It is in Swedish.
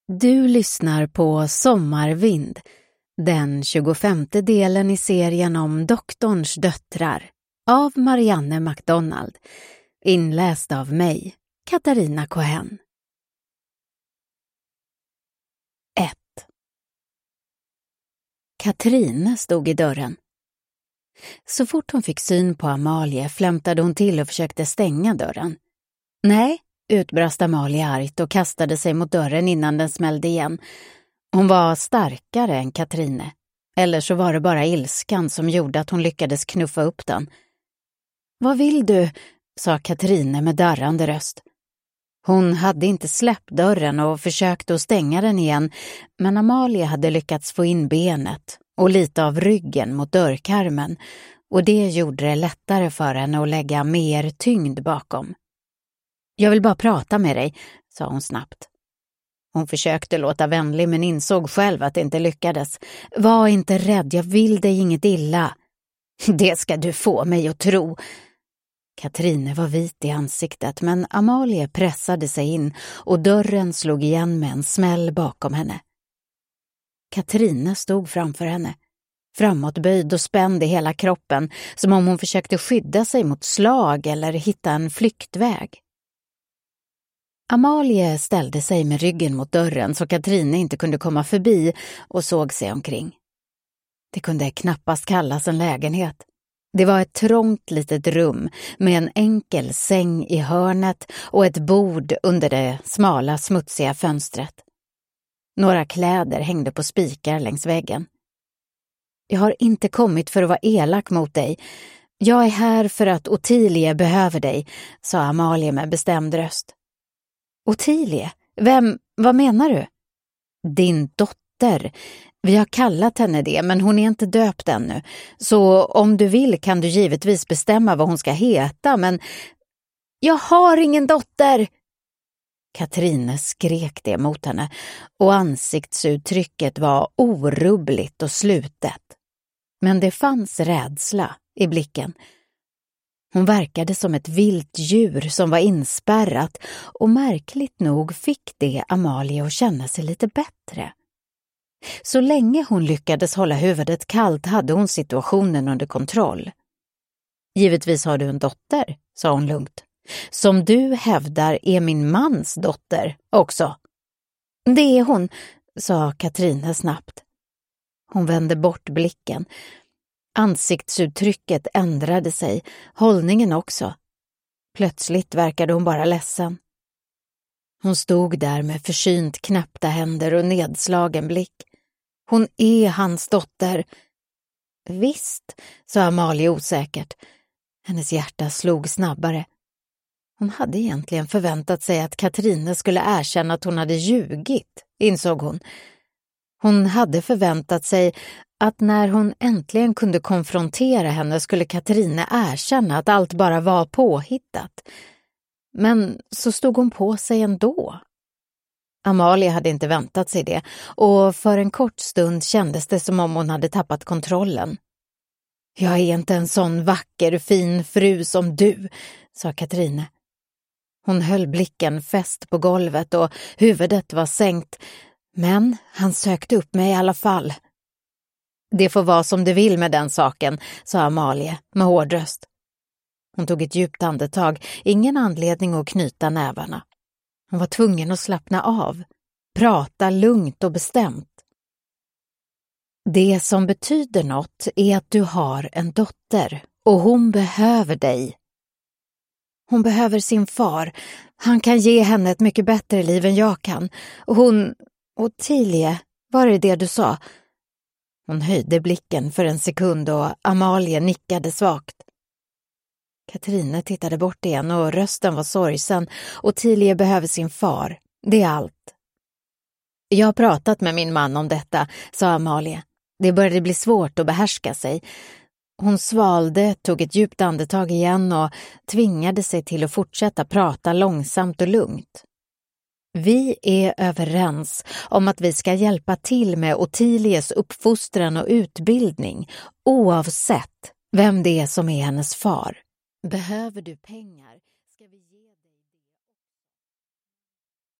Du lyssnar på Sommarvind, den 25:e delen i serien om Doktorns döttrar, av Marianne McDonald, inläst av mig, Katarina Cohen. 1. Katrin stod i dörren. Så fort hon fick syn på Amalie flämtade hon till och försökte stänga dörren. Nej, utbrast Amalie argt och kastade sig mot dörren innan den smällde igen. Hon var starkare än Katrine. Eller så var det bara ilskan som gjorde att hon lyckades knuffa upp den. Vad vill du? Sa Katrine med darrande röst. Hon hade inte släppt dörren och försökte att stänga den igen, men Amalie hade lyckats få in benet och lite av ryggen mot dörrkarmen, och det gjorde det lättare för henne att lägga mer tyngd bakom. Jag vill bara prata med dig, sa hon snabbt. Hon försökte låta vänlig men insåg själv att det inte lyckades. Var inte rädd, jag vill dig inget illa. Det ska du få mig att tro. Katrine var vit i ansiktet, men Amalie pressade sig in och dörren slog igen med en smäll bakom henne. Katrine stod framför henne, framåtböjd och spänd i hela kroppen, som om hon försökte skydda sig mot slag eller hitta en flyktväg. Amalie ställde sig med ryggen mot dörren så Katrine inte kunde komma förbi och såg sig omkring. Det kunde knappast kallas en lägenhet. Det var ett trångt litet rum med en enkel säng i hörnet och ett bord under det smala, smutsiga fönstret. Några kläder hängde på spikar längs väggen. Jag har inte kommit för att vara elak mot dig. Jag är här för att Ottilie behöver dig, sa Amalie med bestämd röst. Ottilie? Vad menar du? Din dotter. Vi har kallat henne det, men hon är inte döpt ännu. Så om du vill kan du givetvis bestämma vad hon ska heta, men... Jag har ingen dotter! Katrine skrek det mot henne, och ansiktsuttrycket var orubbligt och slutet. Men det fanns rädsla i blicken. Hon verkade som ett vilt djur som var inspärrat, och märkligt nog fick det Amalie att känna sig lite bättre. Så länge hon lyckades hålla huvudet kallt hade hon situationen under kontroll. Givetvis har du en dotter, sa hon lugnt. Som du hävdar är min mans dotter också. Det är hon, sa Katrine snabbt. Hon vände bort blicken. Ansiktsuttrycket ändrade sig, hållningen också. Plötsligt verkade hon bara ledsen. Hon stod där med försynt knäppta händer och nedslagen blick. Hon är hans dotter. Visst, sa Amalie osäkert. Hennes hjärta slog snabbare. Hon hade egentligen förväntat sig att Katrine skulle erkänna att hon hade ljugit, insåg hon. Hon hade förväntat sig att när hon äntligen kunde konfrontera henne skulle Katrine erkänna att allt bara var påhittat. Men så stod hon på sig ändå. Amalie hade inte väntat sig det, och för en kort stund kändes det som om hon hade tappat kontrollen. Jag är inte en sån vacker, fin fru som du, sa Katrine. Hon höll blicken fäst på golvet och huvudet var sänkt, men han sökte upp mig i alla fall. Det får vara som du vill med den saken, sa Amalie med hård röst. Hon tog ett djupt andetag, ingen anledning att knyta nävarna. Hon var tvungen att slappna av, prata lugnt och bestämt. Det som betyder något är att du har en dotter och hon behöver dig. Hon behöver sin far. Han kan ge henne ett mycket bättre liv än jag kan. Ottilie, var det du sa? Hon höjde blicken för en sekund och Amalie nickade svagt. Katrine tittade bort igen och rösten var sorgsen. Ottilie behöver sin far. Det är allt. Jag har pratat med min man om detta, sa Amalie. Det började bli svårt att behärska sig. Hon svalde, tog ett djupt andetag igen och tvingade sig till att fortsätta prata långsamt och lugnt. Vi är överens om att vi ska hjälpa till med Ottilies uppfostran och utbildning, oavsett vem det är som är hennes far. Behöver du pengar